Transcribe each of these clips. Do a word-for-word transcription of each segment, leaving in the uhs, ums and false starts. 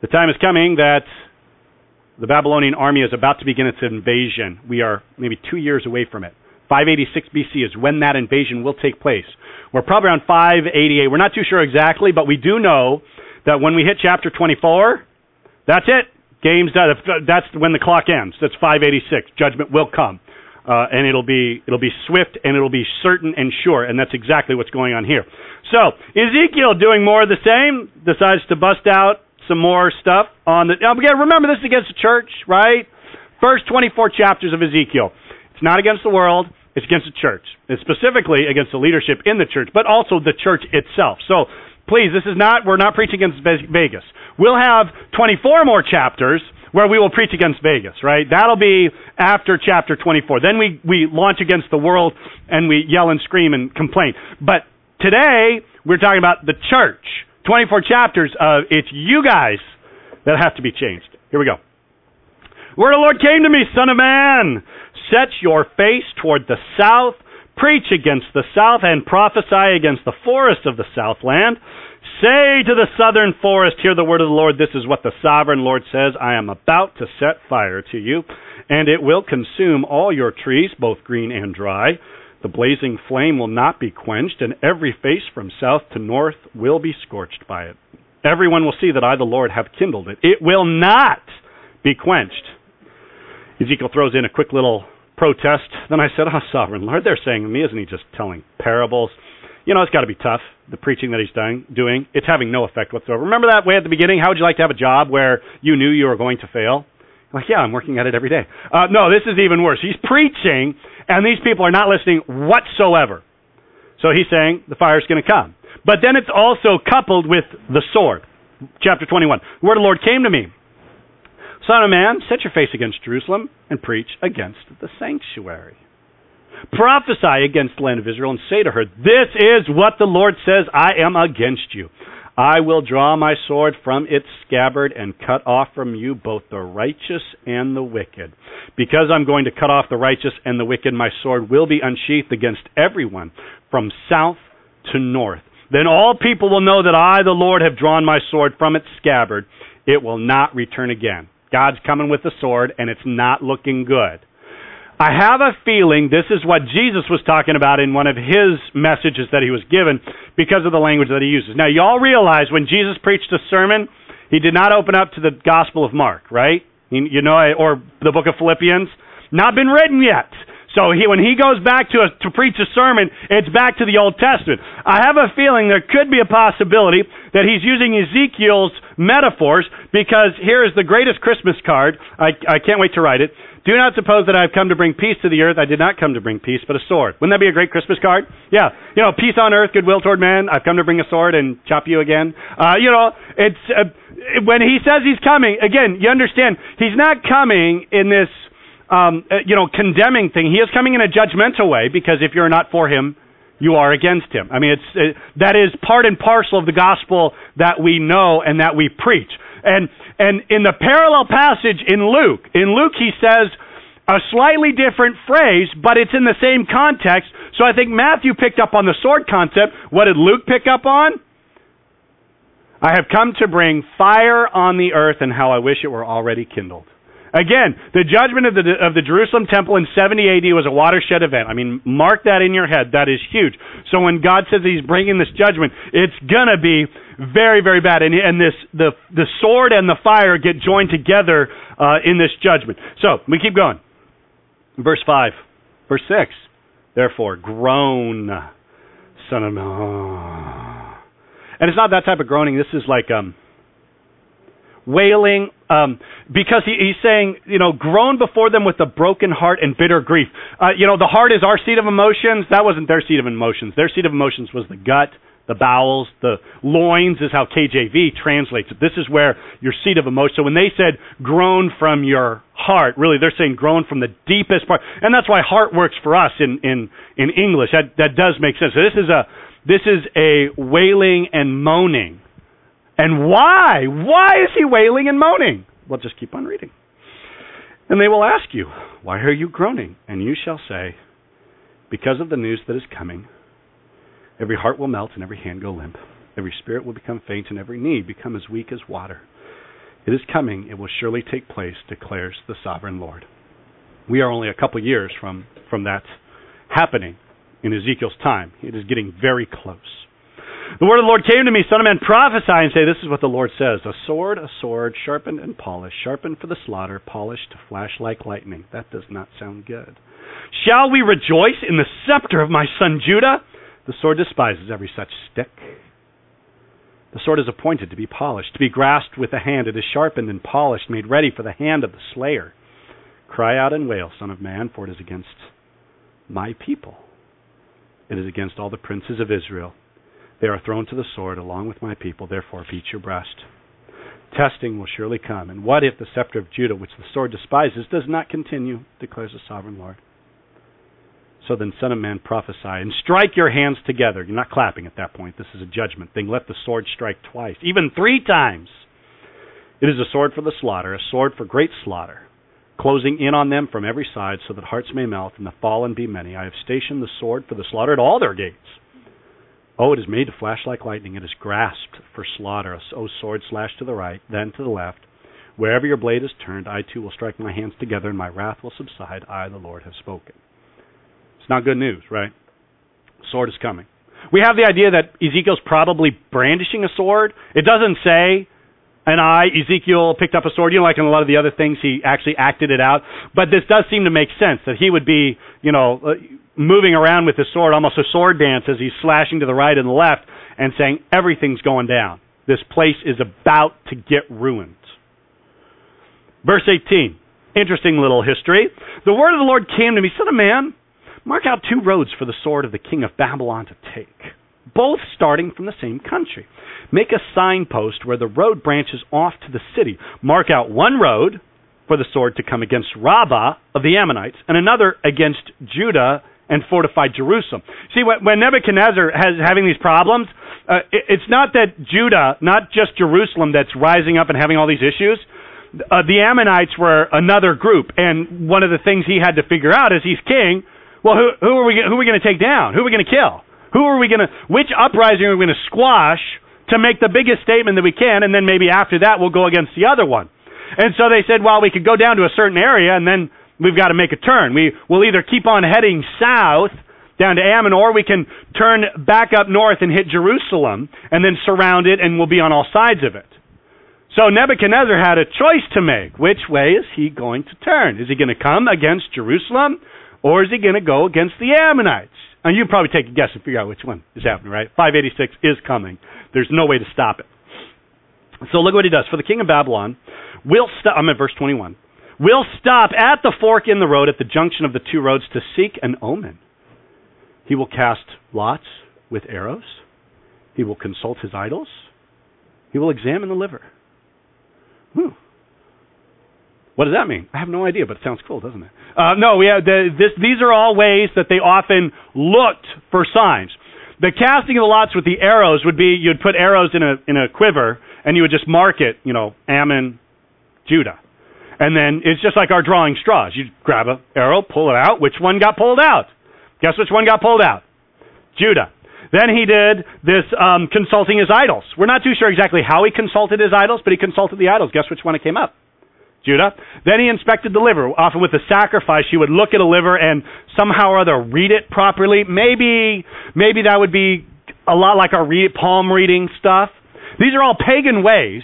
The time is coming that the Babylonian army is about to begin its invasion. We are maybe two years away from it. five eighty-six B C is when that invasion will take place. We're probably around five eighty-eight. We're not too sure exactly, but we do know that when we hit chapter twenty-four, that's it. Game's done. That's when the clock ends. That's five eighty-six. Judgment will come. Uh, and it'll be it'll be swift and it'll be certain and sure, and that's exactly what's going on here. So Ezekiel, doing more of the same, decides to bust out some more stuff on the. Now again, remember this is against the church, right? First twenty-four chapters of Ezekiel. It's not against the world. It's against the church. It's specifically against the leadership in the church, but also the church itself. So please, this is not we're not preaching against Vegas. We'll have twenty-four more chapters where we will preach against Vegas, right? That'll be after chapter twenty-four. Then we, we launch against the world and we yell and scream and complain. But today, we're talking about the church. twenty-four chapters of it's you guys that have to be changed. Here we go. Word of the Lord came to me, son of man. Set your face toward the south. Preach against the south and prophesy against the forest of the southland. Say to the southern forest, hear the word of the Lord. This is what the sovereign Lord says. I am about to set fire to you, and it will consume all your trees, both green and dry. The blazing flame will not be quenched, and every face from south to north will be scorched by it. Everyone will see that I, the Lord, have kindled it. It will not be quenched. Ezekiel throws in a quick little protest. Then I said, oh, sovereign Lord, they're saying to me, isn't he just telling parables? You know, it's got to be tough, the preaching that he's doing, doing. It's having no effect whatsoever. Remember that way at the beginning? How would you like to have a job where you knew you were going to fail? Like, yeah, I'm working at it every day. Uh, no, this is even worse. He's preaching, and these people are not listening whatsoever. So he's saying the fire's going to come. But then it's also coupled with the sword. Chapter twenty-one. The word of the Lord came to me. Son of man, set your face against Jerusalem and preach against the sanctuary. Prophesy against the land of Israel and say to her, this is what the Lord says, I am against you. I will draw my sword from its scabbard and cut off from you both the righteous and the wicked. Because I'm going to cut off the righteous and the wicked, my sword will be unsheathed against everyone from south to north. Then all people will know that I, the Lord, have drawn my sword from its scabbard. It will not return again. God's coming with the sword, and it's not looking good. I have a feeling this is what Jesus was talking about in one of his messages that he was given because of the language that he uses. Now, you all realize when Jesus preached a sermon, he did not open up to the Gospel of Mark, right? You know, or the book of Philippians. Not been written yet. So he, when he goes back to, a, to preach a sermon, it's back to the Old Testament. I have a feeling there could be a possibility that he's using Ezekiel's metaphors because here is the greatest Christmas card. I, I can't wait to write it. Do not suppose that I have come to bring peace to the earth. I did not come to bring peace, but a sword. Wouldn't that be a great Christmas card? Yeah. You know, peace on earth, goodwill toward men. I've come to bring a sword and chop you again. Uh, you know, it's uh, when he says he's coming, again, you understand, he's not coming in this, um, uh, you know, condemning thing. He is coming in a judgmental way because if you're not for him, you are against him. I mean, it's uh, that is part and parcel of the gospel that we know and that we preach. And and in the parallel passage in Luke, in Luke he says a slightly different phrase, but it's in the same context. So I think Matthew picked up on the sword concept. What did Luke pick up on? I have come to bring fire on the earth, and how I wish it were already kindled. Again, the judgment of the of the Jerusalem temple in seventy A D was a watershed event. I mean, mark that in your head. That is huge. So when God says he's bringing this judgment, it's going to be very, very bad. And, and this the, the sword and the fire get joined together uh, in this judgment. So we keep going. Verse five. Verse six. Therefore, groan, son of man. And it's not that type of groaning. This is like... um. wailing, um, because he, he's saying, you know, groan before them with a broken heart and bitter grief. Uh, you know, the heart is our seat of emotions. That wasn't their seat of emotions. Their seat of emotions was the gut, the bowels, the loins is how K J V translates it. This is where your seat of emotion. So when they said groan from your heart, really they're saying groan from the deepest part. And that's why heart works for us in, in, in English. That, that does make sense. So this is a, this is a wailing and moaning. And why? Why is he wailing and moaning? Well, just keep on reading. And they will ask you, why are you groaning? And you shall say, because of the news that is coming, every heart will melt and every hand go limp. Every spirit will become faint and every knee become as weak as water. It is coming. It will surely take place, declares the sovereign Lord. We are only a couple years from, from that happening in Ezekiel's time. It is getting very close. The word of the Lord came to me, son of man, prophesy and say, this is what the Lord says. A sword, a sword, sharpened and polished, sharpened for the slaughter, polished to flash like lightning. That does not sound good. Shall we rejoice in the scepter of my son Judah? The sword despises every such stick. The sword is appointed to be polished, to be grasped with the hand. It is sharpened and polished, made ready for the hand of the slayer. Cry out and wail, son of man, for it is against my people. It is against all the princes of Israel. They are thrown to the sword along with my people. Therefore beat your breast. Testing will surely come. And what if the scepter of Judah, which the sword despises, does not continue, declares the sovereign Lord. So then, son of man, prophesy and strike your hands together. You're not clapping at that point. This is a judgment thing. Let the sword strike twice, even three times. It is a sword for the slaughter, a sword for great slaughter, closing in on them from every side so that hearts may melt and the fallen be many. I have stationed the sword for the slaughter at all their gates. Oh, it is made to flash like lightning. It is grasped for slaughter. O sword, slash to the right, then to the left. Wherever your blade is turned, I too will strike my hands together, and my wrath will subside. I, the Lord, have spoken. It's not good news, right? Sword is coming. We have the idea that Ezekiel's probably brandishing a sword. It doesn't say, and I, Ezekiel, picked up a sword. You know, like in a lot of the other things, he actually acted it out. But this does seem to make sense, that he would be, you know, uh, moving around with his sword, almost a sword dance as he's slashing to the right and the left and saying, everything's going down. This place is about to get ruined. Verse eighteen, interesting little history. The word of the Lord came to me, son of man, mark out two roads for the sword of the king of Babylon to take, both starting from the same country. Make a signpost where the road branches off to the city. Mark out one road for the sword to come against Rabbah of the Ammonites, and another against Judah and fortify Jerusalem. See, when Nebuchadnezzar has having these problems, uh, it's not that Judah, not just Jerusalem, that's rising up and having all these issues. Uh, the Ammonites were another group, and one of the things he had to figure out as he's king, well, who, who are we who are we going to take down? Who are we going to kill? Who are we going to? Which uprising are we going to squash to make the biggest statement that we can, and then maybe after that we'll go against the other one? And so they said, well, we could go down to a certain area, and then we've got to make a turn. We will either keep on heading south down to Ammon, or we can turn back up north and hit Jerusalem and then surround it, and we'll be on all sides of it. So Nebuchadnezzar had a choice to make. Which way is he going to turn? Is he going to come against Jerusalem, or is he going to go against the Ammonites? And you probably take a guess and figure out which one is happening, right? five eighty-six is coming. There's no way to stop it. So look what he does. For the king of Babylon will stop. I'm at verse twenty-one. Will stop at the fork in the road at the junction of the two roads to seek an omen. He will cast lots with arrows. He will consult his idols. He will examine the liver. Whew. What does that mean? I have no idea, but it sounds cool, doesn't it? Uh, no, we have the, this, these are all ways that they often looked for signs. The casting of the lots with the arrows would be, you'd put arrows in a in a quiver, and you would just mark it, you know, Ammon, Judah. And then it's just like our drawing straws. You grab an arrow, pull it out. Which one got pulled out? Guess which one got pulled out? Judah. Then he did this um, consulting his idols. We're not too sure exactly how he consulted his idols, but he consulted the idols. Guess which one it came up? Judah. Then he inspected the liver. Often with the sacrifice, he would look at a liver and somehow or other read it properly. Maybe, maybe that would be a lot like our read, palm reading stuff. These are all pagan ways,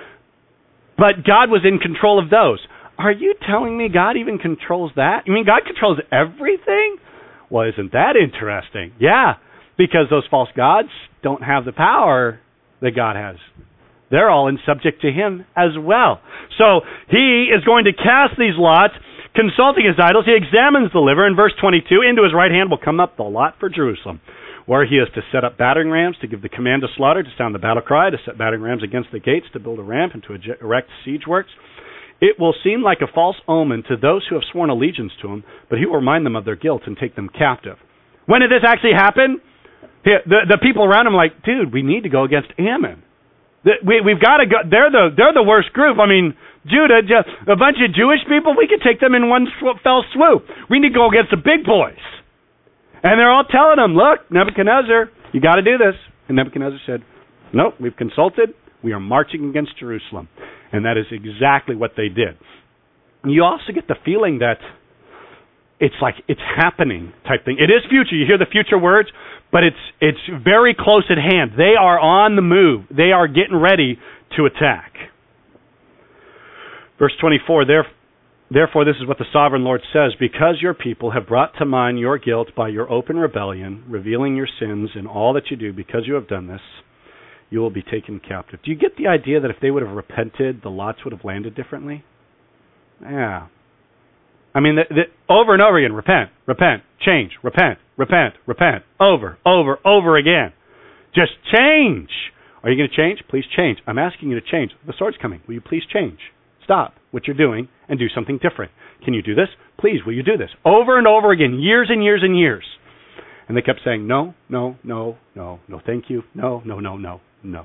but God was in control of those. Are you telling me God even controls that? You mean God controls everything? Well, isn't that interesting? Yeah, because those false gods don't have the power that God has. They're all in subject to him as well. So he is going to cast these lots, consulting his idols. He examines the liver. In verse twenty-two, into his right hand will come up the lot for Jerusalem, where he is to set up battering rams, to give the command to slaughter, to sound the battle cry, to set battering rams against the gates, to build a ramp, and to erect siege works. It will seem like a false omen to those who have sworn allegiance to him, but he will remind them of their guilt and take them captive. When did this actually happen? The, the people around him are like, dude, we need to go against Ammon. We, we've got to go. They're the they're the worst group. I mean, Judah, just a bunch of Jewish people. We could take them in one sw- fell swoop. We need to go against the big boys. And they're all telling him, look, Nebuchadnezzar, you got to do this. And Nebuchadnezzar said, nope, we've consulted. We are marching against Jerusalem. And that is exactly what they did. You also get the feeling that it's like it's happening type thing. It is future. You hear the future words, but it's it's very close at hand. They are on the move. They are getting ready to attack. Verse twenty-four, therefore this is what the sovereign Lord says, because your people have brought to mind your guilt by your open rebellion, revealing your sins in all that you do, because you have done this, you will be taken captive. Do you get the idea that if they would have repented, the lots would have landed differently? Yeah. I mean, the, the, over and over again, repent, repent, change, repent, repent, repent, over, over, over again. Just change. Are you going to change? Please change. I'm asking you to change. The sword's coming. Will you please change? Stop what you're doing and do something different. Can you do this? Please, will you do this? Over and over again, years and years and years. And they kept saying, no, no, no, no, no, thank you, no, no, no, no, no.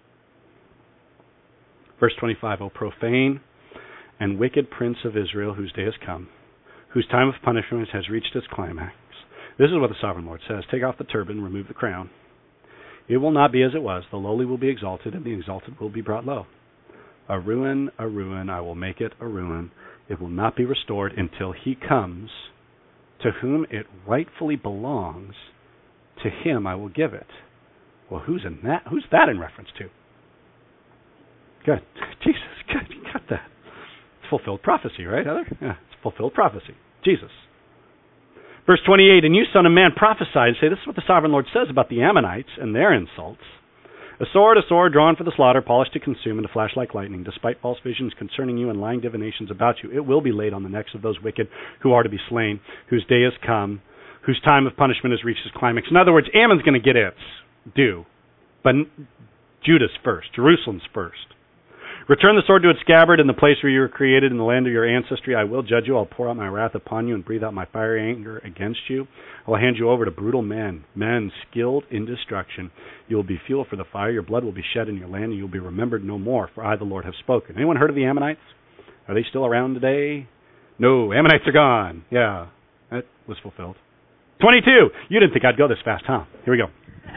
Verse twenty-five, O profane and wicked prince of Israel, whose day has come, whose time of punishment has reached its climax. This is what the sovereign Lord says. Take off the turban, remove the crown. It will not be as it was. The lowly will be exalted, and the exalted will be brought low. A ruin, a ruin, I will make it a ruin. It will not be restored until he comes. To whom it rightfully belongs, to him I will give it. Well, who's in that? Who's that in reference to? Good. Jesus, good. You got that. It's fulfilled prophecy, right, Heather? Yeah, it's fulfilled prophecy. Jesus. Verse twenty-eight, and you, son of man, prophesy and say, this is what the sovereign Lord says about the Ammonites and their insults. A sword, a sword drawn for the slaughter, polished to consume, and to flash like lightning, despite false visions concerning you and lying divinations about you. It will be laid on the necks of those wicked who are to be slain, whose day has come, whose time of punishment has reached its climax. In other words, Ammon's going to get its due, but Judah's first, Jerusalem's first. Return the sword to its scabbard in the place where you were created, in the land of your ancestry. I will judge you. I'll pour out my wrath upon you and breathe out my fiery anger against you. I will hand you over to brutal men, men skilled in destruction. You will be fuel for the fire. Your blood will be shed in your land, and you will be remembered no more, for I, the Lord, have spoken. Anyone heard of the Ammonites? Are they still around today? No, Ammonites are gone. Yeah, that was fulfilled. twenty-two. You didn't think I'd go this fast, huh? Here we go.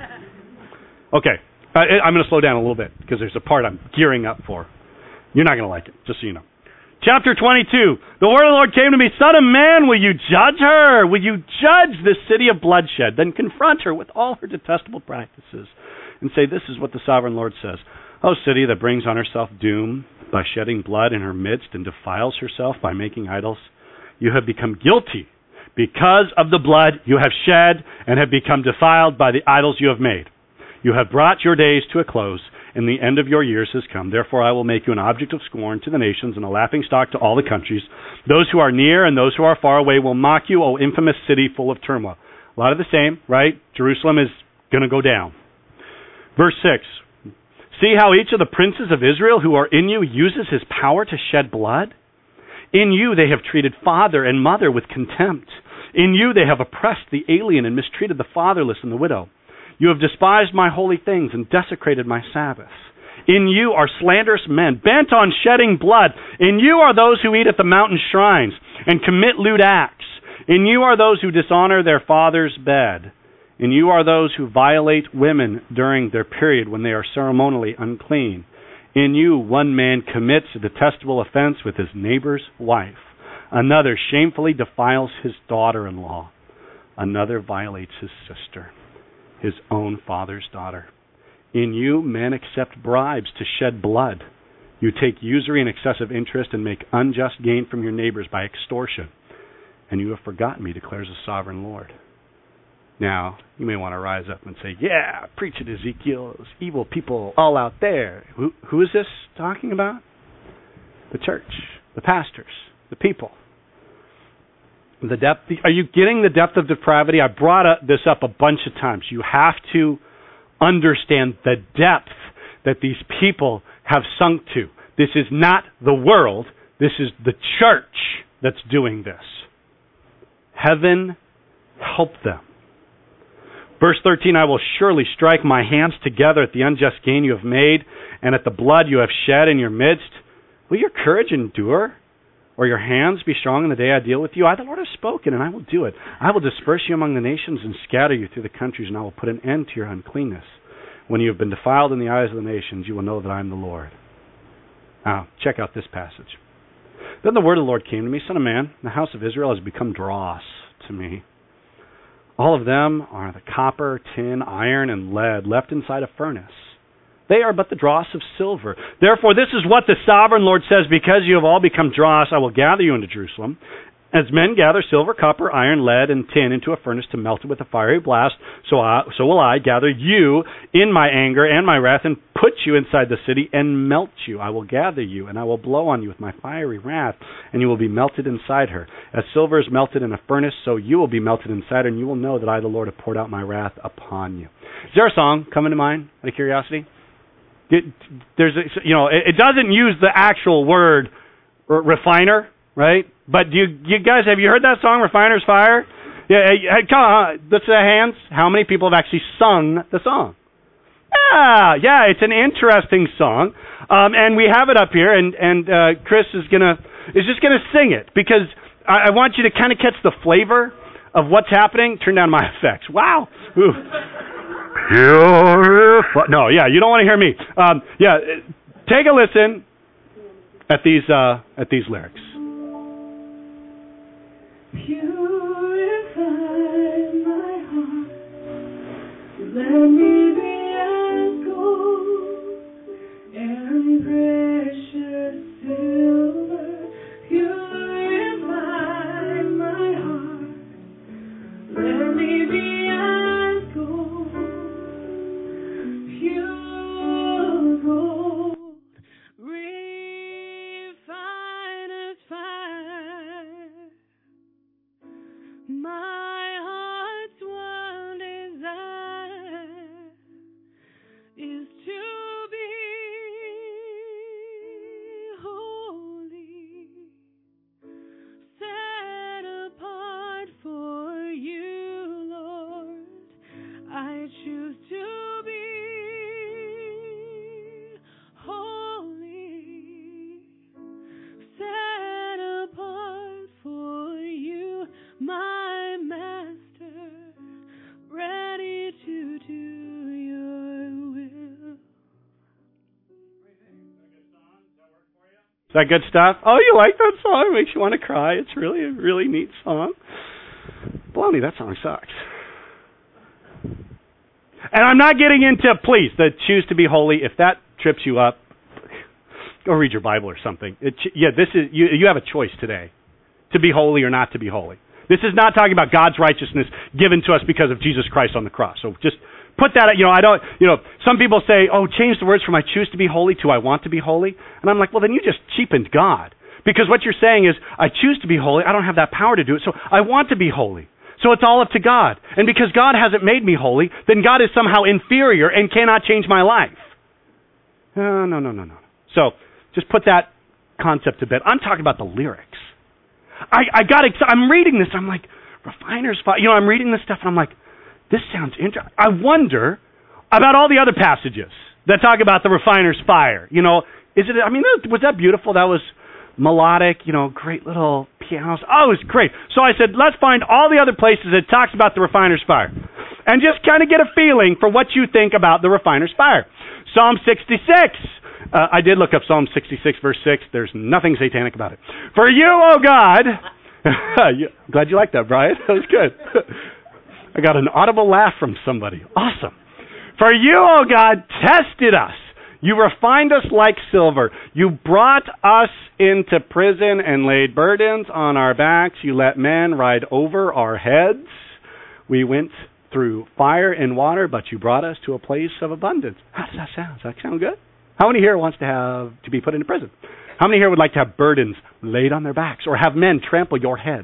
Okay, uh, I'm going to slow down a little bit because there's a part I'm gearing up for. You're not going to like it, just so you know. Chapter twenty-two. The word of the Lord came to me, Son of man, will you judge her? Will you judge this city of bloodshed? Then confront her with all her detestable practices and say, this is what the sovereign Lord says. O city that brings on herself doom by shedding blood in her midst and defiles herself by making idols, you have become guilty because of the blood you have shed and have become defiled by the idols you have made. You have brought your days to a close, and the end of your years has come. Therefore I will make you an object of scorn to the nations and a laughingstock to all the countries. Those who are near and those who are far away will mock you, O infamous city full of turmoil. A lot of the same, right? Jerusalem is going to go down. Verse six. See how each of the princes of Israel who are in you uses his power to shed blood? In you they have treated father and mother with contempt. In you they have oppressed the alien and mistreated the fatherless and the widow. You have despised my holy things and desecrated my Sabbath. In you are slanderous men, bent on shedding blood. In you are those who eat at the mountain shrines and commit lewd acts. In you are those who dishonor their father's bed. In you are those who violate women during their period when they are ceremonially unclean. In you one man commits a detestable offense with his neighbor's wife. Another shamefully defiles his daughter-in-law. Another violates his sister, his own father's daughter. In you, men accept bribes to shed blood. You take usury and excessive interest and make unjust gain from your neighbors by extortion. And you have forgotten me, declares the sovereign Lord. Now, you may want to rise up and say, yeah, preach it, Ezekiel. Those evil people all out there. Who, who is this talking about? The church, the pastors, the people. The depth. Are you getting the depth of depravity? I brought up this up a bunch of times. You have to understand the depth that these people have sunk to. This is not the world. This is the church that's doing this. Heaven help them. Verse thirteen, I will surely strike my hands together at the unjust gain you have made and at the blood you have shed in your midst. Will your courage endure? Or your hands be strong in the day I deal with you? I, the Lord, have spoken, and I will do it. I will disperse you among the nations and scatter you through the countries, and I will put an end to your uncleanness. When you have been defiled in the eyes of the nations, you will know that I am the Lord. Now, check out this passage. Then the word of the Lord came to me, Son of man, the house of Israel has become dross to me. All of them are the copper, tin, iron, and lead left inside a furnace. They are but the dross of silver. Therefore, this is what the sovereign Lord says, because you have all become dross, I will gather you into Jerusalem. As men gather silver, copper, iron, lead, and tin into a furnace to melt it with a fiery blast, so I, so will I gather you in my anger and my wrath and put you inside the city and melt you. I will gather you, and I will blow on you with my fiery wrath, and you will be melted inside her. As silver is melted in a furnace, so you will be melted inside her, and you will know that I, the Lord, have poured out my wrath upon you. Is there a song coming to mind, out of curiosity? It, there's, a, you know, it, it doesn't use the actual word r- refiner, right? But do you, you guys, have you heard that song, Refiner's Fire? Yeah, hey, come on, let's say hands. How many people have actually sung the song? Yeah, yeah, it's an interesting song, um, and we have it up here, and and uh, Chris is gonna is just gonna sing it because I, I want you to kind of catch the flavor of what's happening. Turn down my effects. Wow. Ooh. Purify. No, yeah, you don't want to hear me. Um, yeah, take a listen at these uh, at these lyrics. Purify my heart, let me be as gold and precious silver. Purify my heart, let me be as gold, pure gold, refiner's fire. My heart's one desire is to be holy, set apart for you, Lord. I choose to be holy, set apart for you, my Master, ready to do your will. Is that good stuff? Oh, you like that song? It makes you want to cry. It's really a really neat song. Baloney, that song sucks. And I'm not getting into, please, the choose to be holy. If that trips you up, go read your Bible or something. It, yeah, this is you. You have a choice today, to be holy or not to be holy. This is not talking about God's righteousness given to us because of Jesus Christ on the cross. So just put that, you know, I don't, you know, some people say, oh, change the words from I choose to be holy to I want to be holy. And I'm like, well, then you just cheapened God. Because what you're saying is, I choose to be holy, I don't have that power to do it, so I want to be holy. So it's all up to God. And because God hasn't made me holy, then God is somehow inferior and cannot change my life. No, no, no, no, no. So just put that concept to bed. I'm talking about the lyrics. I, I got ex- I'm reading this. I'm like, refiner's fire. You know, I'm reading this stuff, and I'm like, this sounds interesting. I wonder about all the other passages that talk about the refiner's fire. You know, is it? I mean, was that beautiful? That was melodic. You know, great little pianos. Oh, it was great. So I said, let's find all the other places that talks about the refiner's fire, and just kind of get a feeling for what you think about the refiner's fire. Psalm sixty-six. Uh, I did look up Psalm sixty-six, verse six. There's nothing satanic about it. For you, O God... I'm glad you liked that, Brian. That was good. I got an audible laugh from somebody. Awesome. For you, O God, tested us. You refined us like silver. You brought us into prison and laid burdens on our backs. You let men ride over our heads. We went through fire and water, but you brought us to a place of abundance. How does that sound? Does that sound good? How many here wants to have to be put into prison? How many here would like to have burdens laid on their backs or have men trample your head?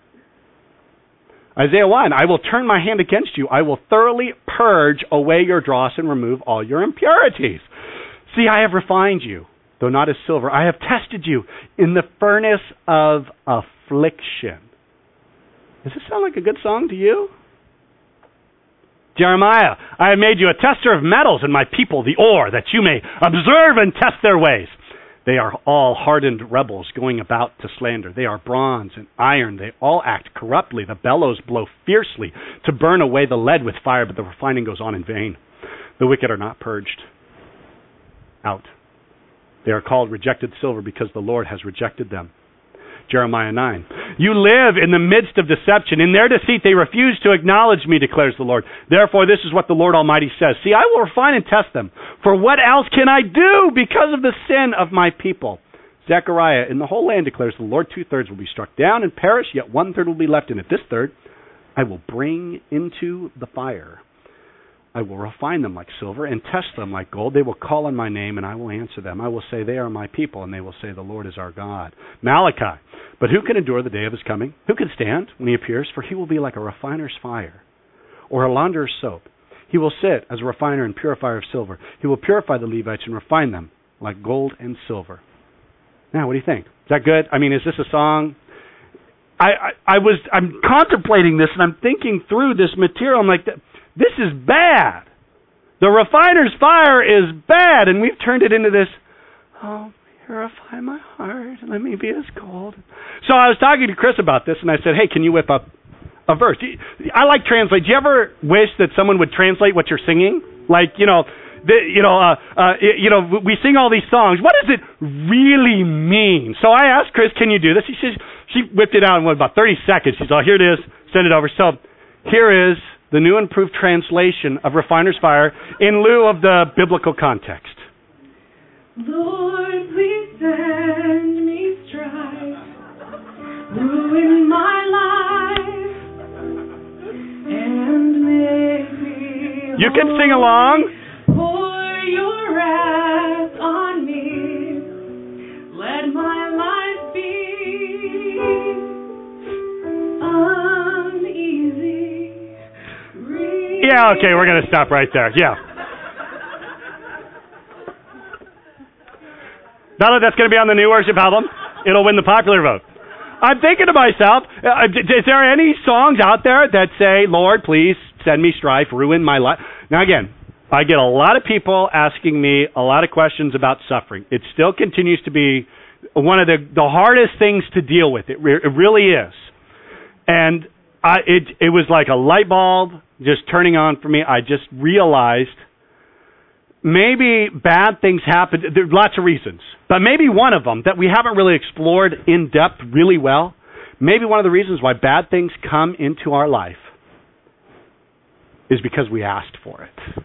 Isaiah one, I will turn my hand against you. I will thoroughly purge away your dross and remove all your impurities. See, I have refined you, though not as silver. I have tested you in the furnace of affliction. Does this sound like a good song to you? Jeremiah, I have made you a tester of metals and my people, the ore, that you may observe and test their ways. They are all hardened rebels going about to slander. They are bronze and iron. They all act corruptly. The bellows blow fiercely to burn away the lead with fire, but the refining goes on in vain. The wicked are not purged out. They are called rejected silver because the Lord has rejected them. Jeremiah nine. You live in the midst of deception. In their deceit they refuse to acknowledge me, declares the Lord. Therefore this is what the Lord Almighty says. See, I will refine and test them. For what else can I do because of the sin of my people? Zechariah, in the whole land, declares the Lord, two-thirds will be struck down and perish, yet one-third will be left in it. This third I will bring into the fire. I will refine them like silver and test them like gold. They will call on my name, and I will answer them. I will say, they are my people, and they will say, the Lord is our God. Malachi. But who can endure the day of his coming? Who can stand when he appears? For he will be like a refiner's fire or a launderer's soap. He will sit as a refiner and purifier of silver. He will purify the Levites and refine them like gold and silver. Now, what do you think? Is that good? I mean, is this a song? I, I, I was, I'm contemplating this, and I'm thinking through this material. I'm like, this is bad. The refiner's fire is bad, and we've turned it into this, oh, purify my heart, let me be as gold. So I was talking to Chris about this, and I said, hey, can you whip up a verse? I like translate. Do you ever wish that someone would translate what you're singing? Like, you know, the, you know, uh, uh, you know, we sing all these songs. What does it really mean? So I asked Chris, can you do this? He says, she whipped it out in what, about thirty seconds. She said, oh, here it is. Send it over. So here is the new improved translation of Refiner's Fire in lieu of the biblical context. Lord, please send me strife, ruin my life, and make me You can sing along. Pour your wrath on me. Let my life be uneasy. Yeah, okay, we're going to stop right there. Yeah. Now that that's going to be on the new worship album, it'll win the popular vote. I'm thinking to myself, uh, is there any songs out there that say, Lord, please send me strife, ruin my life? Now again, I get a lot of people asking me a lot of questions about suffering. It still continues to be one of the, the hardest things to deal with. It, re- it really is. And I, it, it was like a light bulb just turning on for me. I just realized maybe bad things happen. There are lots of reasons. But maybe one of them that we haven't really explored in depth really well, maybe one of the reasons why bad things come into our life is because we asked for it.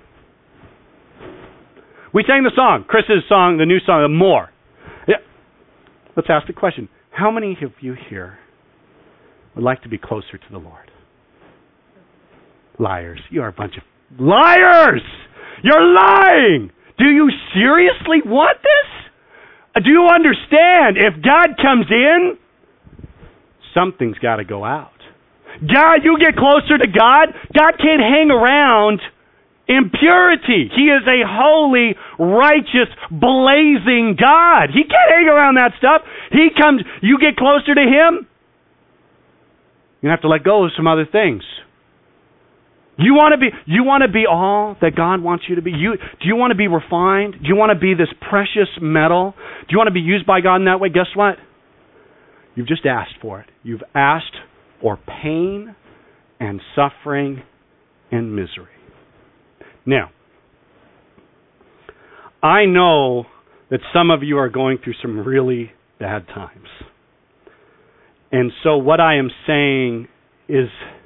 We sang the song, Chris's song, the new song, More. Yeah. Let's ask the question. How many of you here would like to be closer to the Lord? Liars. You are a bunch of liars! You're lying! Do you seriously want this? Do you understand? If God comes in, something's got to go out. God, you get closer to God, God can't hang around impurity. He is a holy, righteous, blazing God. He can't hang around that stuff. He comes, you get closer to Him, you have to let go of some other things. You want to be you want to be all that God wants you to be? You do you want to be refined? Do you want to be this precious metal? Do you want to be used by God in that way? Guess what? You've just asked for it. You've asked for pain and suffering and misery. Now, I know that some of you are going through some really bad times. And so what I am saying is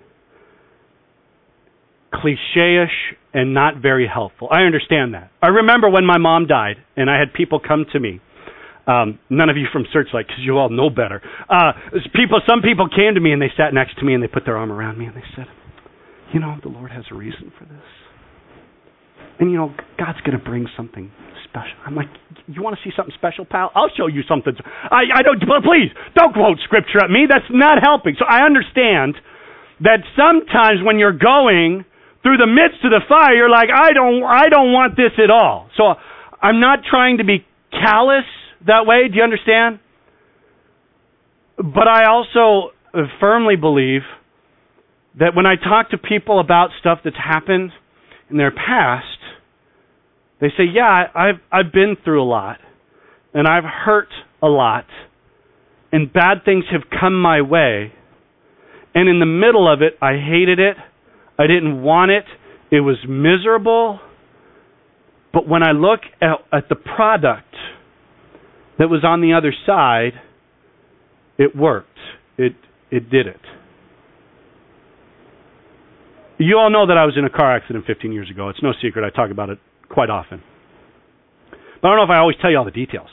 cliche-ish and not very helpful. I understand that. I remember when my mom died and I had people come to me. Um, none of you from Searchlight, because you all know better. Uh, people, some people came to me and they sat next to me and they put their arm around me and they said, you know, the Lord has a reason for this. And, you know, God's going to bring something special. I'm like, you want to see something special, pal? I'll show you something. I, I don't, please, don't quote scripture at me. That's not helping. So I understand that sometimes when you're going through the midst of the fire, you're like, I don't, I don't want this at all. So I'm not trying to be callous that way. Do you understand? But I also firmly believe that when I talk to people about stuff that's happened in their past, they say, yeah, I've, I've been through a lot, and I've hurt a lot, and bad things have come my way, and in the middle of it, I hated it, I didn't want it, it was miserable, But when I look at, at the product that was on the other side, it worked. It it did it. You all know that I was in a car accident fifteen years ago. It's no secret. I talk about it quite often. But I don't know if I always tell you all the details.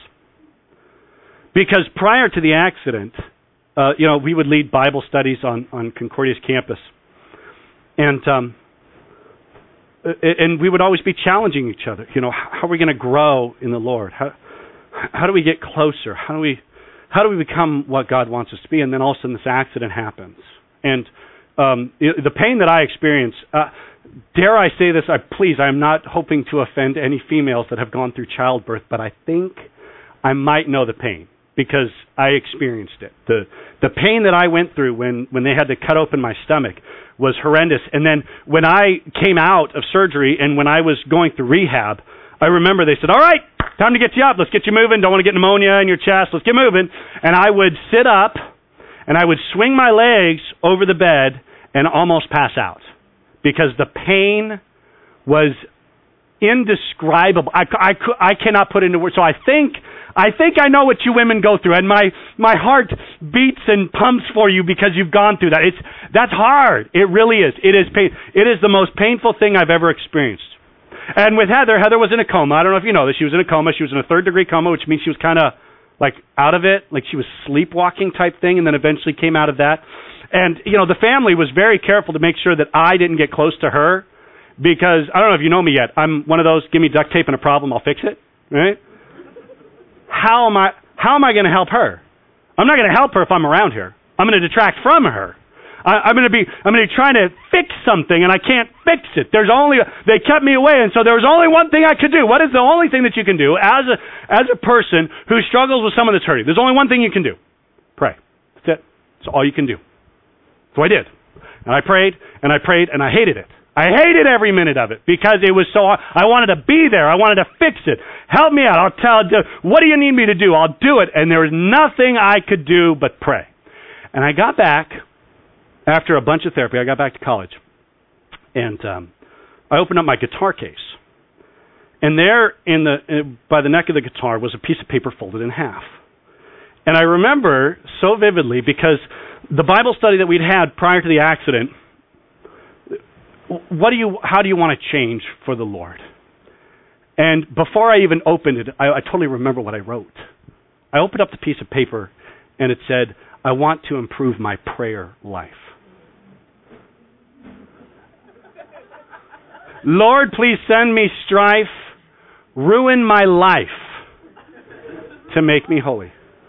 Because prior to the accident, uh, you know, we would lead Bible studies on, on Concordia's campus. And um, and we would always be challenging each other. You know, how are we going to grow in the Lord? How how do we get closer? How do we how do we become what God wants us to be? And then all of a sudden this accident happens. And um, the pain that I experienced, uh, dare I say this, I please, I'm not hoping to offend any females that have gone through childbirth, but I think I might know the pain because I experienced it. The the pain that I went through when, when they had to cut open my stomach was horrendous. And then when I came out of surgery and when I was going through rehab, I remember they said, all right, time to get you up. Let's get you moving. Don't want to get pneumonia in your chest. Let's get moving. And I would sit up and I would swing my legs over the bed and almost pass out because the pain was indescribable. I, I, I cannot put into words. So I think I think I know what you women go through, and my, my heart beats and pumps for you because you've gone through that. It's that's hard. It really is. It is pain. It is the most painful thing I've ever experienced. And with Heather, Heather was in a coma. I don't know if you know this. She was in a coma. She was in a third degree coma, which means she was kind of like out of it, like she was sleepwalking type thing, and then eventually came out of that. And you know, the family was very careful to make sure that I didn't get close to her because I don't know if you know me yet. I'm one of those. Give me duct tape and a problem, I'll fix it. Right? How am I how am I going to help her? I'm not going to help her if I'm around here. I'm going to detract from her. I, I'm going to be I'm going to be trying to fix something and I can't fix it. There's only they kept me away, and so there was only one thing I could do. What is the only thing that you can do as a as a person who struggles with someone that's hurting? There's only one thing you can do. Pray. That's it. That's all you can do. So I did. And I prayed and I prayed and I hated it. I hated every minute of it because it was so hard. I wanted to be there. I wanted to fix it. Help me out. I'll tell, what do you need me to do? I'll do it. And there was nothing I could do but pray. And I got back, after a bunch of therapy, I got back to college. And um, I opened up my guitar case. And there, in the by the neck of the guitar, was a piece of paper folded in half. And I remember so vividly because the Bible study that we'd had prior to the accident, what do you, how do you want to change for the Lord? And before I even opened it, I, I totally remember what I wrote. I opened up the piece of paper and it said, I want to improve my prayer life. Lord, please send me strife, ruin my life to make me holy.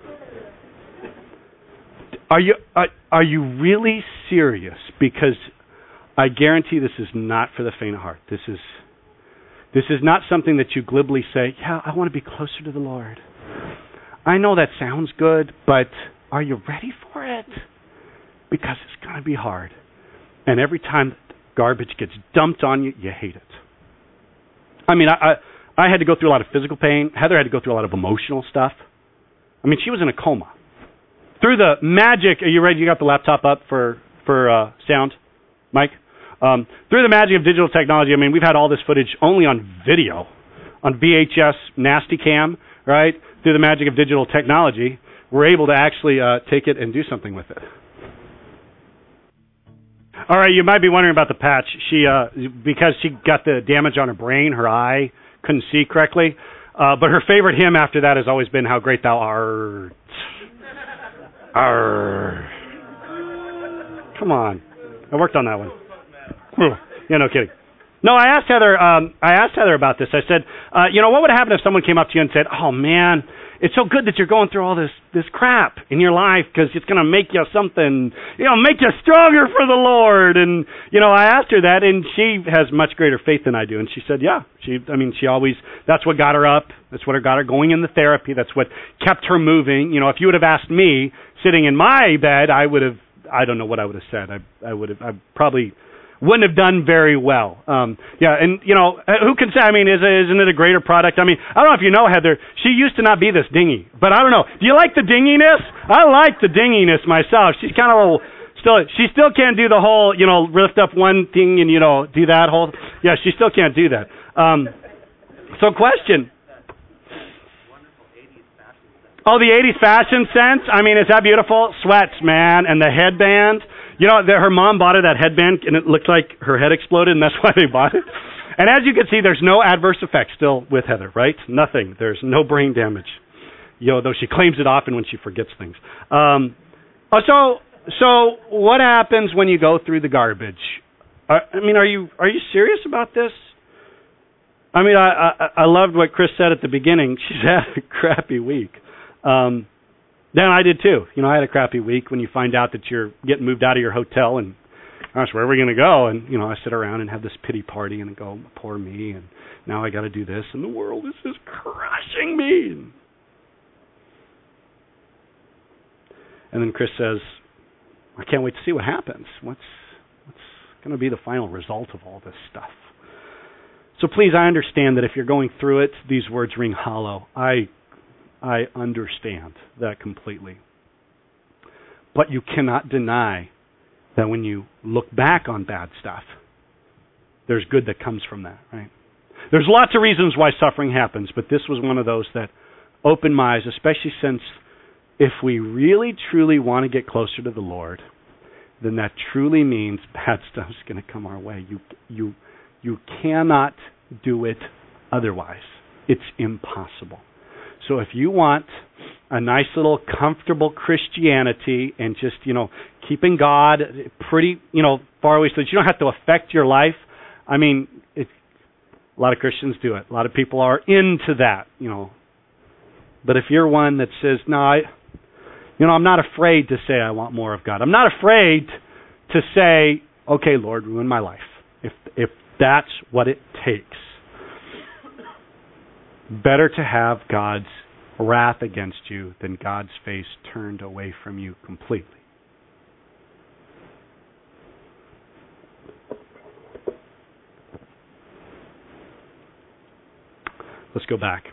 Are you, are, are you really serious? Because I guarantee this is not for the faint of heart. This is this is not something that you glibly say, yeah, I want to be closer to the Lord. I know that sounds good, but are you ready for it? Because it's going to be hard. And every time garbage gets dumped on you, you hate it. I mean, I, I I had to go through a lot of physical pain. Heather had to go through a lot of emotional stuff. I mean, she was in a coma. Through the magic, are you ready? You got the laptop up for, for uh, sound, Mike? Um, through the magic of digital technology, I mean, we've had all this footage only on video, on V H S nasty cam, right? Through the magic of digital technology, we're able to actually uh, take it and do something with it. All right, you might be wondering about the patch. She, uh, because she got the damage on her brain, her eye couldn't see correctly. Uh, but her favorite hymn after that has always been "How Great Thou Art." Arr. Come on, I worked on that one. Yeah, no kidding. No, I asked Heather. Um, I asked Heather about this. I said, uh, you know, what would happen if someone came up to you and said, "Oh man, it's so good that you're going through all this this crap in your life because it's going to make you something, you know, make you stronger for the Lord." And you know, I asked her that, and she has much greater faith than I do. And she said, "Yeah, she. I mean, she always. That's what got her up. That's what got her going in the therapy. That's what kept her moving. You know, if you would have asked me sitting in my bed, I would have. I don't know what I would have said. I I would have. I probably." Wouldn't have done very well. Um, yeah, and, you know, who can say, I mean, is, isn't it a greater product? I mean, I don't know if you know, Heather, she used to not be this dingy, but I don't know. Do you like the dinginess? I like the dinginess myself. She's kind of a little, still, she still can't do the whole, you know, lift up one thing and, you know, do that whole, yeah, she still can't do that. Um, So question. Oh, the eighties fashion sense? I mean, is that beautiful? Sweats, man, and the headband. You know, the, her mom bought her that headband, and it looked like her head exploded, and that's why they bought it. And as you can see, there's no adverse effects still with Heather, right? Nothing. There's no brain damage. You know, though she claims it often when she forgets things. Um, oh, so, so what happens when you go through the garbage? Uh, I mean, are you are you serious about this? I mean, I, I I loved what Chris said at the beginning. She's had a crappy week. Um, then I did too. You know, I had a crappy week when you find out that you're getting moved out of your hotel and, gosh, where are we going to go? And, you know, I sit around and have this pity party and go, poor me, and now I got to do this, and the world is just crushing me. And then Chris says, I can't wait to see what happens. What's what's going to be the final result of all this stuff? So please, I understand that if you're going through it, these words ring hollow. I I understand that completely. But you cannot deny that when you look back on bad stuff, there's good that comes from that, right? There's lots of reasons why suffering happens, but this was one of those that opened my eyes, especially since if we really, truly want to get closer to the Lord, then that truly means bad stuff's going to come our way. You, you, you cannot do it otherwise. It's impossible. So if you want a nice little comfortable Christianity and just, you know, keeping God pretty, you know, far away so that you don't have to affect your life, I mean, it, a lot of Christians do it. A lot of people are into that, you know. But if you're one that says, no, I, you know, I'm not afraid to say I want more of God. I'm not afraid to say, okay, Lord, ruin my life, if if that's what it takes. Better to have God's wrath against you than God's face turned away from you completely. Let's go back.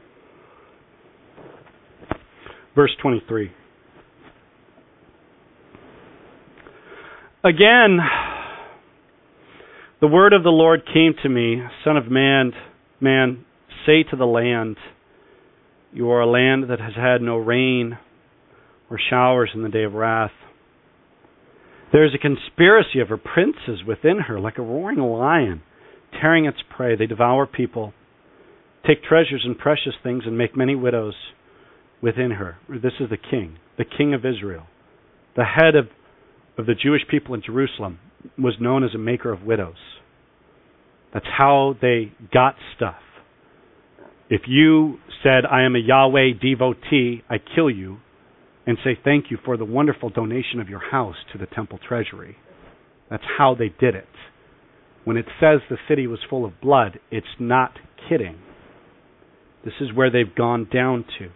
Verse twenty-three. Again, the word of the Lord came to me, Son of man, man, say to the land, you are a land that has had no rain or showers in the day of wrath. There is a conspiracy of her princes within her, like a roaring lion, tearing its prey. They devour people, take treasures and precious things, and make many widows within her. This is the king, the king of Israel. The head of, of the Jewish people in Jerusalem was known as a maker of widows. That's how they got stuff. If you said, I am a Yahweh devotee, I kill you, and say thank you for the wonderful donation of your house to the temple treasury. That's how they did it. When it says the city was full of blood, it's not kidding. This is where they've gone down to.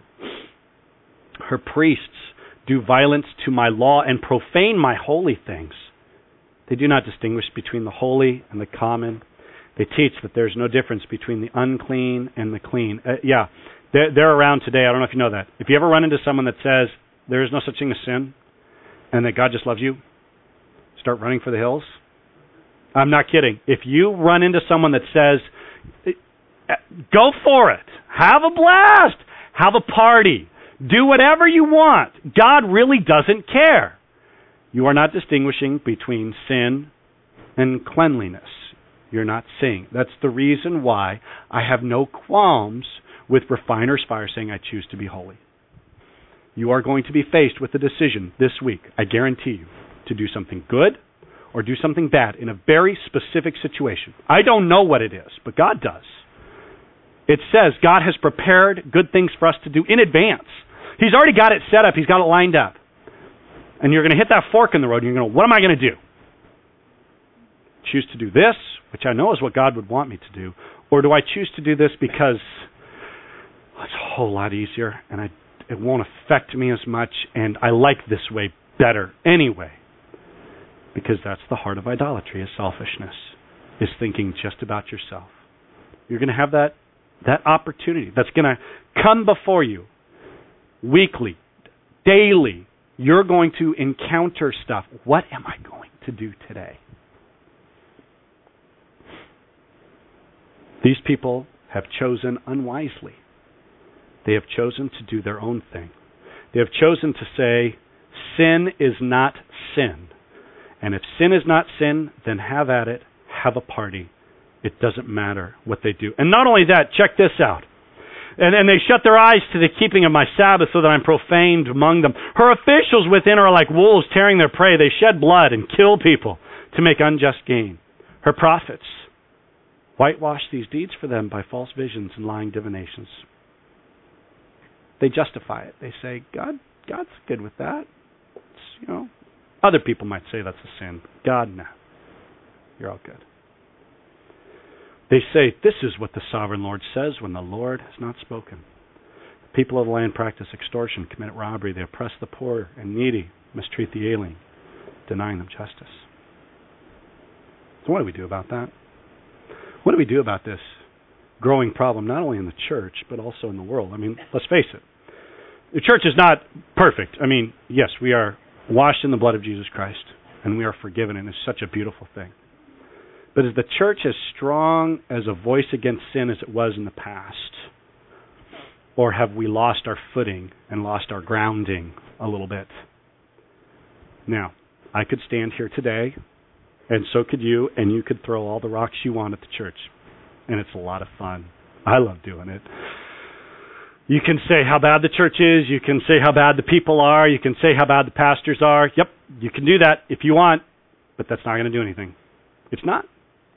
Her priests do violence to my law and profane my holy things. They do not distinguish between the holy and the common. They teach that there's no difference between the unclean and the clean. Uh, yeah, they're, they're around today. I don't know if you know that. If you ever run into someone that says there is no such thing as sin and that God just loves you, start running for the hills. I'm not kidding. If you run into someone that says, go for it, have a blast, have a party, do whatever you want, God really doesn't care. You are not distinguishing between sin and cleanliness. You're not seeing. That's the reason why I have no qualms with Refiner's Fire saying I choose to be holy. You are going to be faced with a decision this week, I guarantee you, to do something good or do something bad in a very specific situation. I don't know what it is, but God does. It says God has prepared good things for us to do in advance. He's already got it set up. He's got it lined up. And you're going to hit that fork in the road and you're going to, what am I going to do? Choose to do this, which I know is what God would want me to do, or do I choose to do this because it's a whole lot easier and I, it won't affect me as much and I like this way better anyway? Because that's the heart of idolatry, is selfishness, is thinking just about yourself. You're going to have that, that opportunity that's going to come before you weekly, daily. You're going to encounter stuff. What am I going to do today? These people have chosen unwisely. They have chosen to do their own thing. They have chosen to say, sin is not sin. And if sin is not sin, then have at it, have a party. It doesn't matter what they do. And not only that, check this out. And, and they shut their eyes to the keeping of my Sabbath so that I'm profaned among them. Her officials within are like wolves tearing their prey. They shed blood and kill people to make unjust gain. Her prophets whitewash these deeds for them by false visions and lying divinations. They justify it. They say, God, God's good with that. It's, you know, other people might say that's a sin. God, no. You're all good. They say, this is what the sovereign Lord says when the Lord has not spoken. The people of the land practice extortion, commit robbery. They oppress the poor and needy, mistreat the alien, denying them justice. So what do we do about that? What do we do about this growing problem, not only in the church, but also in the world? I mean, let's face it. The church is not perfect. I mean, yes, we are washed in the blood of Jesus Christ, and we are forgiven, and it's such a beautiful thing. But is the church as strong as a voice against sin as it was in the past? Or have we lost our footing and lost our grounding a little bit? Now, I could stand here today, and so could you, and you could throw all the rocks you want at the church. And it's a lot of fun. I love doing it. You can say how bad the church is. You can say how bad the people are. You can say how bad the pastors are. Yep, you can do that if you want, but that's not going to do anything. It's not.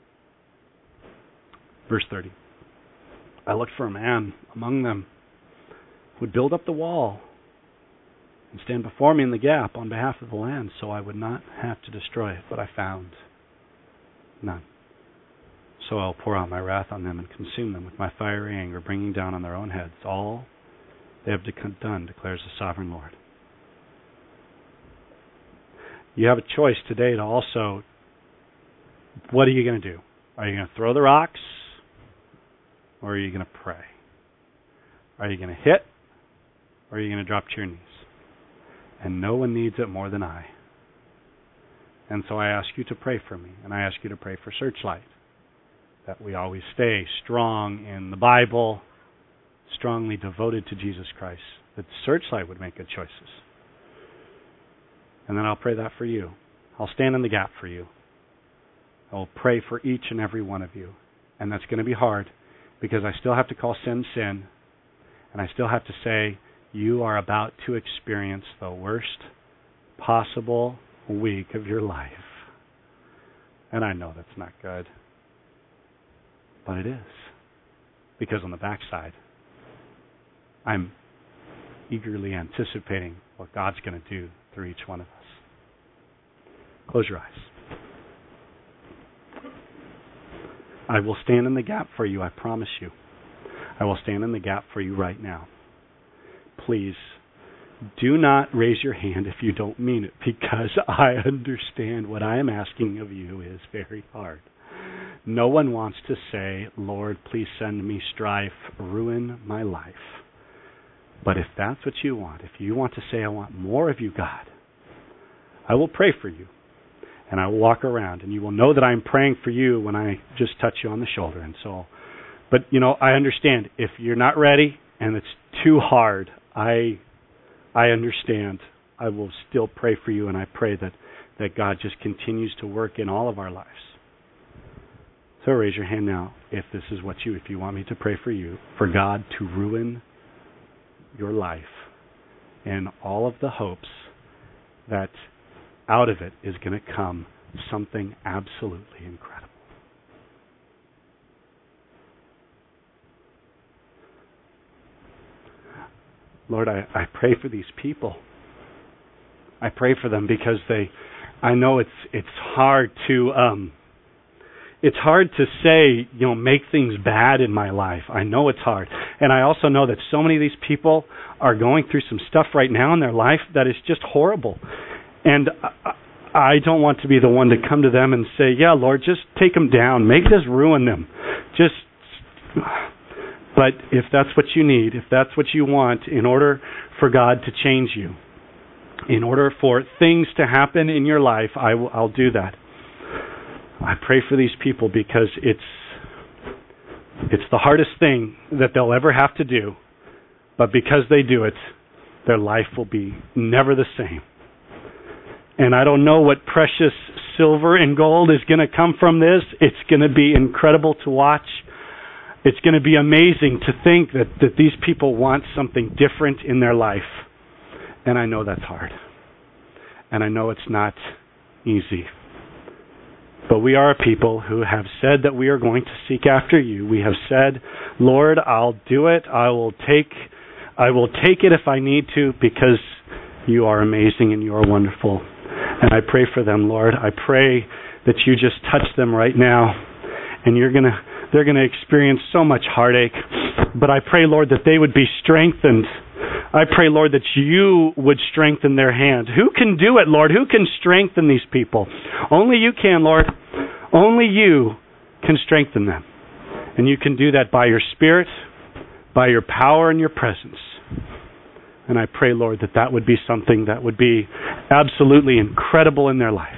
Verse thirty. I looked for a man among them who would build up the wall and stand before me in the gap on behalf of the land so I would not have to destroy it, but I found none. So I'll pour out my wrath on them and consume them with my fiery anger, bringing down on their own heads all they have done, declares the sovereign Lord. You have a choice today to also, what are you going to do? Are you going to throw the rocks, or are you going to pray? Are you going to hit, or are you going to drop to your knees? And no one needs it more than I. And so I ask you to pray for me, and I ask you to pray for Searchlight, that we always stay strong in the Bible, strongly devoted to Jesus Christ, that Searchlight would make good choices. And then I'll pray that for you. I'll stand in the gap for you. I'll pray for each and every one of you. And that's going to be hard, because I still have to call sin sin, and I still have to say, you are about to experience the worst possible week of your life. And I know that's not good. But it is. Because on the backside, I'm eagerly anticipating what God's going to do through each one of us. Close your eyes. I will stand in the gap for you, I promise you. I will stand in the gap for you right now. Please, do not raise your hand if you don't mean it, because I understand what I am asking of you is very hard. No one wants to say, Lord, please send me strife, ruin my life. But if that's what you want, if you want to say, I want more of you, God, I will pray for you. And I will walk around, and you will know that I'm praying for you when I just touch you on the shoulder. And so, but, you know, I understand. If you're not ready and it's too hard, I I understand. I will still pray for you, and I pray that, that God just continues to work in all of our lives. So raise your hand now if this is what you, if you want me to pray for you, for God to ruin your life and all of the hopes that out of it is going to come something absolutely incredible. Lord, I, I pray for these people. I pray for them because they, I know it's it's hard to um, it's hard to say, you know, make things bad in my life. I know it's hard, and I also know that so many of these people are going through some stuff right now in their life that is just horrible. And I, I don't want to be the one to come to them and say, yeah, Lord, just take them down. Make this ruin them. Just, but if that's what you need, if that's what you want in order for God to change you, in order for things to happen in your life, I will, I'll do that. I pray for these people because it's It's the hardest thing that they'll ever have to do, but because they do it, their life will be never the same. And I don't know what precious silver and gold is going to come from this. It's going to be incredible to watch. It's going to be amazing to think that, that these people want something different in their life. And I know that's hard. And I know it's not easy. But we are a people who have said that we are going to seek after you. We have said, Lord, I'll do it. I will take I will take it if I need to, because you are amazing and you are wonderful. And I pray for them, Lord. I pray that you just touch them right now. And you're going to they're going to experience so much heartache. But I pray, Lord, that they would be strengthened. I pray, Lord, that you would strengthen their hands. Who can do it, Lord? Who can strengthen these people? Only you can, Lord. Only you can strengthen them. And you can do that by your Spirit, by your power and your presence. And I pray, Lord, that that would be something that would be absolutely incredible in their life.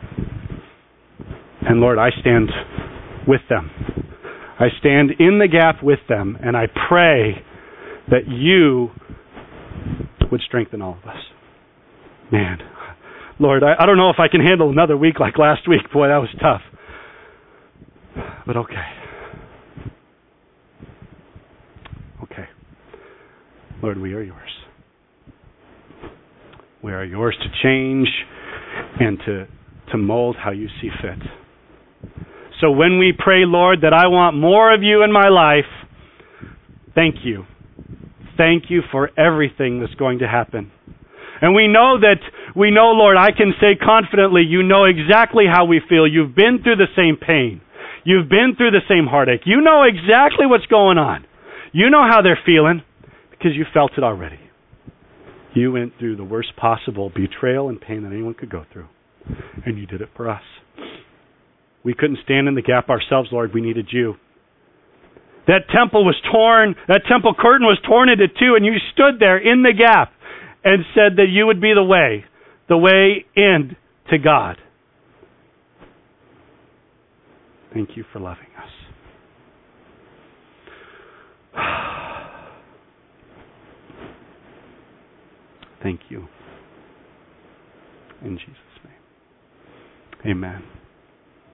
And Lord, I stand with them. I stand in the gap with them, and I pray that you would strengthen all of us. Man, Lord, I, I don't know if I can handle another week like last week. Boy, that was tough. But okay. Okay. Lord, we are yours. We are yours to change and to, to mold how you see fit. So when we pray, Lord, that I want more of you in my life, thank you. Thank you for everything that's going to happen. And we know that, we know, Lord, I can say confidently, you know exactly how we feel. You've been through the same pain. You've been through the same heartache. You know exactly what's going on. You know how they're feeling because you felt it already. You went through the worst possible betrayal and pain that anyone could go through. And you did it for us. We couldn't stand in the gap ourselves, Lord. We needed you. That temple was torn, that temple curtain was torn into two, and you stood there in the gap and said that you would be the way, the way in to God. Thank you for loving us. Thank you. In Jesus' name. Amen.